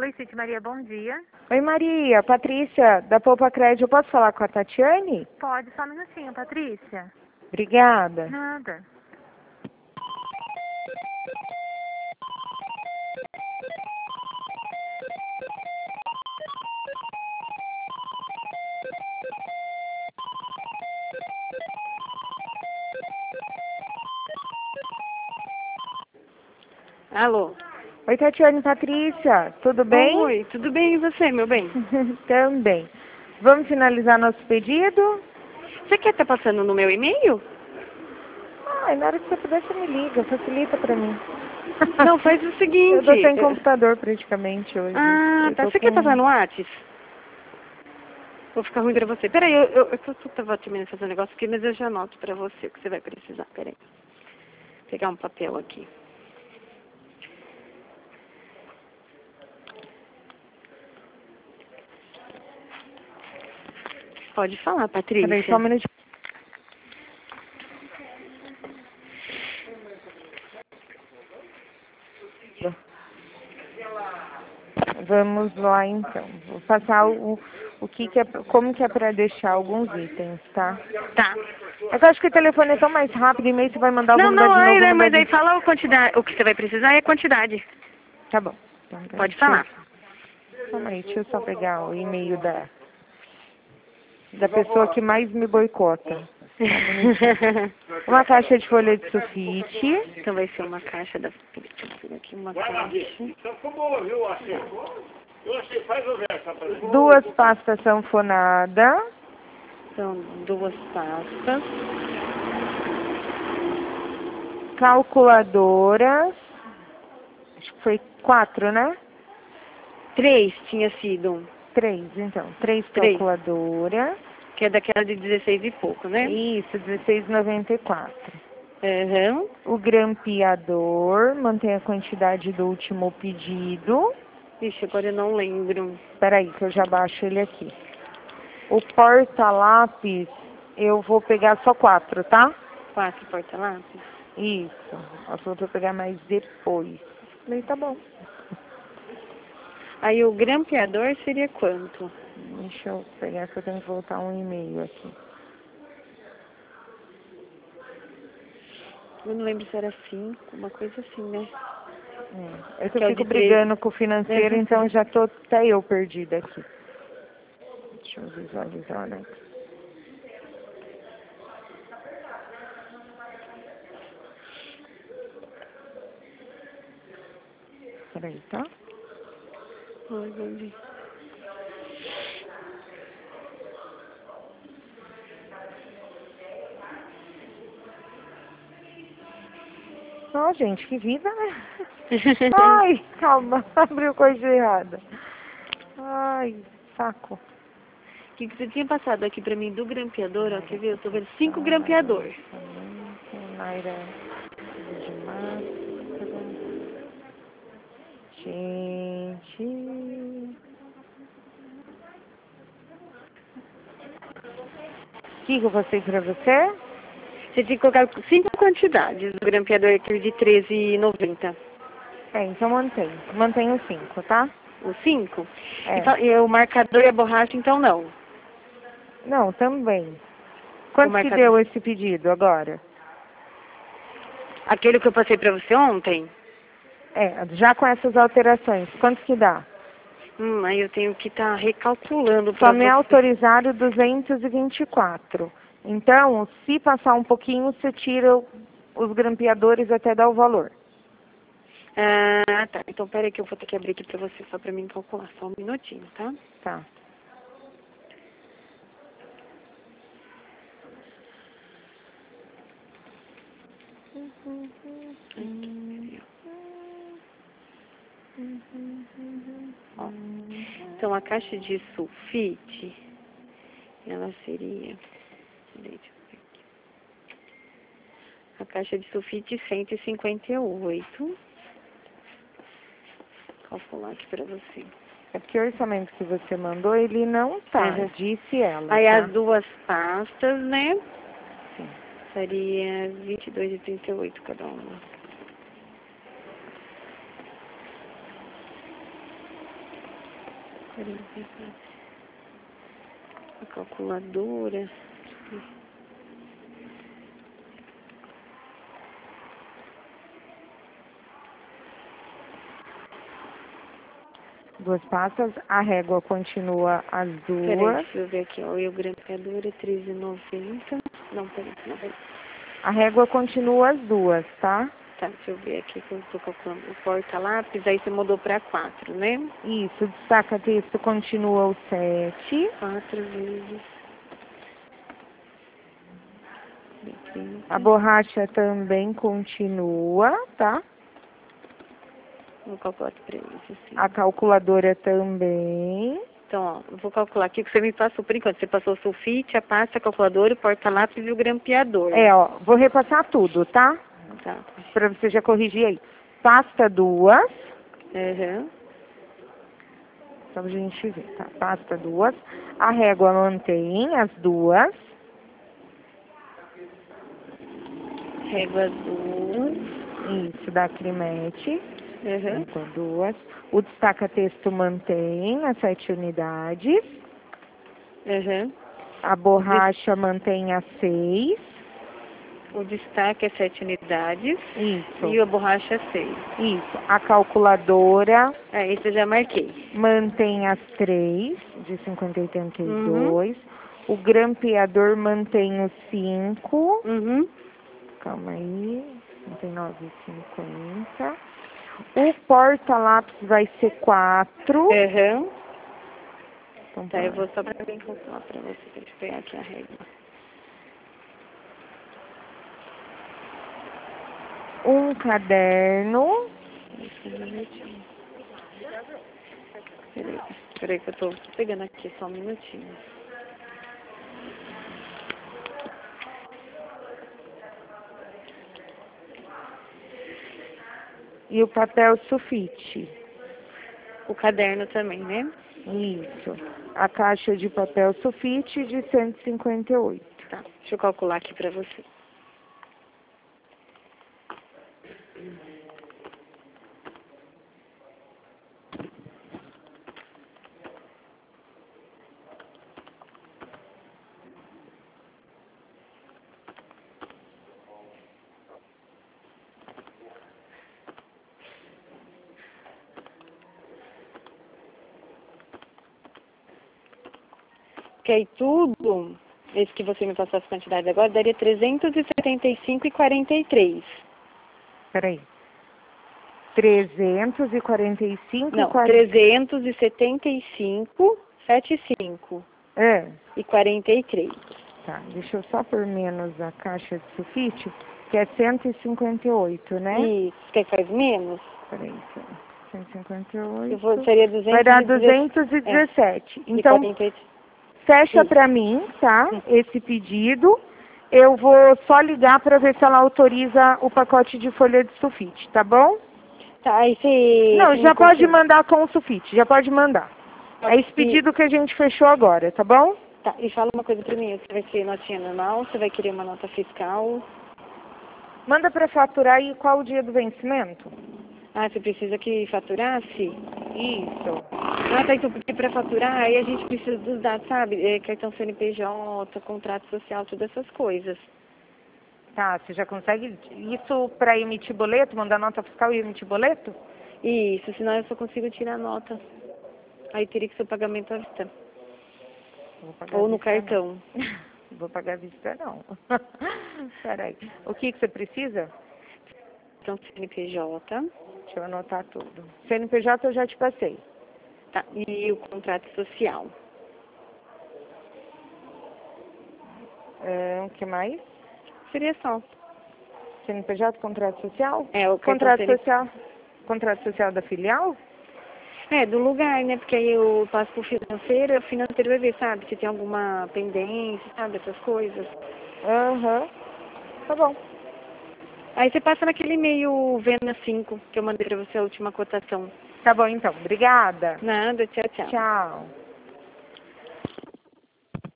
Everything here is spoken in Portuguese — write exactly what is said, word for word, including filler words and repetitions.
Play City, Maria, bom dia. Oi, Maria. Patrícia, da Poupa Crédito. Eu posso falar com a Tatiane? Pode, só um minutinho, Patrícia. Obrigada. Nada. Alô? Oi, Tatiane, Patrícia. Tudo bem? Oi, tudo bem e você, meu bem? Também. Vamos finalizar nosso pedido? Você quer estar passando no meu e-mail? Ai, na hora que você puder, você me liga. Facilita pra mim. Não, faz o seguinte... Eu tô sem eu- computador praticamente hoje. Ah, Eu tá. tô Você quer com- passar no Whats? Vou ficar ruim pra você. Peraí, eu, eu, eu, eu tava terminando de fazer um negócio aqui, mas eu já anoto pra você o que você vai precisar. Peraí. Vou pegar um papel aqui. Pode falar, Patrícia. Peraí, só um minutinho. Vamos lá, então. Vou passar o, o que, que é, como que é pra deixar alguns itens, tá? Tá. É que eu acho que o telefone é tão mais rápido, e-mail você vai mandar, eu vou Não, mudar não, de ai, novo, vou né, mudar mas aí de... fala a quantidade, o que você vai precisar é a quantidade. Tá bom. Então, Pode deixa eu- falar. Calma aí, deixa eu só pegar o e-mail da, da pessoa que mais me boicota. Só um minutinho. Uma caixa de folha de sulfite. Então vai ser uma caixa da... Deixa eu pegar aqui uma caixa. Então ficou boa, viu? Eu achei. Eu achei, faz o verso, rapaz. Duas pastas sanfonadas. São duas pastas. Calculadoras. Acho que foi quatro, né? Três tinha sido. Três, então. Três Três. calculadoras. Que é daquela de dezesseis e pouco, né? Isso, dezesseis e noventa e quatro. Aham. O grampeador, mantém a quantidade do último pedido. Ixi, agora eu não lembro. Espera aí, que eu já baixo ele aqui. O porta-lápis, eu vou pegar só quatro, tá? Quatro porta-lápis. Isso. Ela falou pra eu pegar mais depois. Falei, tá bom. Aí o grampeador seria quanto? Deixa eu pegar que eu tenho que voltar um e-mail aqui. Eu não lembro se era cinco, uma coisa assim, né? É, é que eu Que é o fico de treze. brigando com o financeiro, Uhum. então já tô até eu perdida aqui. Deixa eu visualizar, né? Peraí, tá? Ai, vamos ver. Ó, gente, que vida, né? Ai, calma, abriu coisa errada. Ai, saco. O que, que você tinha passado aqui pra mim do grampeador, ó, quer ver? Eu tô vendo cinco grampeador. Naira de máscara. Gente. O que que eu passei pra você? Você tinha que colocar cinco quantidades do grampeador, aquele de treze e noventa. É, então mantém. Mantenho cinco, tá? O cinco? É. E, fa- e o marcador e a borracha, então não. Não, também. Quanto que marcador. deu esse pedido agora? Aquele que eu passei pra você ontem? É, já com essas alterações, quanto que dá? Hum, aí eu tenho que estar recalculando pra Só me você. autorizaram duzentos e vinte e quatro. Então, se passar um pouquinho, você tira o- os grampeadores até dar o valor. Ah, tá. Então, peraí que eu vou ter que abrir aqui pra você, só pra mim calcular. Só um minutinho, tá? Tá. Ó. Então, a caixa de sulfite, ela seria... Deixa eu ver aqui. A caixa de sulfite cento e cinquenta e oito. Vou calcular aqui pra você. É porque o orçamento que você mandou, ele não tá, Uhum. disse ela, Aí tá? as duas pastas, né? Sim. Seria vinte e dois e trinta e oito cada uma. Peraí, a calculadora. Duas pastas, a régua continua as Peraí, duas. deixa eu ver aqui, ó. E o grampeador é treze e noventa. Não, peraí, não, peraí. A régua continua as duas, tá? Tá, deixa eu ver aqui que eu tô calculando. O porta-lápis, aí você mudou pra quatro, né? Isso, destaca texto continua o sete. quatro vezes trinta. A borracha também continua, tá? Vou calcular aqui pra eles, assim. A calculadora também. Então, ó, eu vou calcular aqui o que você me passou por enquanto. Você passou o sulfite, a pasta, a calculadora, o porta-lápis e o grampeador. É, ó, vou repassar tudo, tá? Tá. Pra você já corrigir aí. Pasta duas. Uhum. Só pra gente ver, tá? Pasta duas. A régua mantém as duas. Régua duas. Isso, da Crimete. Uhum. Régua duas. O destaca-texto mantém as sete unidades. Uhum. A borracha mantém as seis. O destaque é sete unidades. Isso. E a borracha é seis. Isso. A calculadora É, isso eu já marquei. mantém as três, de cinquenta e oitenta e dois. Uhum. O grampeador mantém os cinco. Uhum. Calma aí. cinquenta e nove e cinquenta. O porta-lápis vai ser quatro. Uhum. Então, Tá, eu vou só pra bem calcular pra você. Deixa eu pegar aqui a régua. Um caderno. Peraí, peraí que eu tô pegando aqui, só um minutinho. E o papel sulfite. O caderno também, né? Isso. A caixa de papel sulfite de cento e cinquenta e oito. Tá, deixa eu calcular aqui pra você. Que aí tudo, esse que você me passou as quantidades agora, daria trezentos e setenta e cinco e quarenta e três. Peraí. trezentos e quarenta e cinco. Não, quar- trezentos e setenta e cinco, setenta e cinco É. e quarenta e três. Tá, deixa eu só por menos a caixa de sulfite, que é cento e cinquenta e oito, né? Isso, quer que faz menos? Peraí, cento e cinquenta e Eu oito. vou, seria duzentos Vai dar e dezessete. duzentos e dezessete. É, Então, e quarenta e três. fecha Isso. pra mim, tá? Hum. Esse pedido. Eu vou só ligar pra ver se ela autoriza o pacote de folha de sulfite, tá bom? Tá, aí você... Não, me já pode confirma. mandar com o sulfite, já pode mandar. É esse E- pedido que a gente fechou agora, tá bom? Tá, e fala uma coisa pra mim, você vai querer notinha normal, você vai querer uma nota fiscal? Manda pra faturar e qual o dia do vencimento? Ah, você precisa que faturasse? Isso. Ah, tá, então, porque pra faturar, aí a gente precisa dos dados, sabe? É, cartão C N P J, contrato social, todas essas coisas. Tá, você já consegue isso para emitir boleto, mandar nota fiscal e emitir boleto? Isso, senão eu só consigo tirar a nota. Aí teria que ser o pagamento à vista. Vou pagar Ou à no vista, cartão. não. Vou pagar à vista, não. Peraí. O que, que você precisa? Então, C N P J, Deixa eu anotar tudo. C N P J eu já te passei. tá, e o contrato social. É, o que mais? Seria só. C N P J, contrato social? É, o cartão Contrato C N P J. social? Contrato social da filial? É, do lugar, né? Porque aí eu passo pro financeiro, e o financeiro vai ver, sabe? Se tem alguma pendência, sabe? Essas coisas. Aham. Tá bom. Aí você passa naquele e-mail Vena cinco, que eu mandei pra você a última cotação. Tá bom, então. Obrigada. Nada, tchau, tchau. Tchau.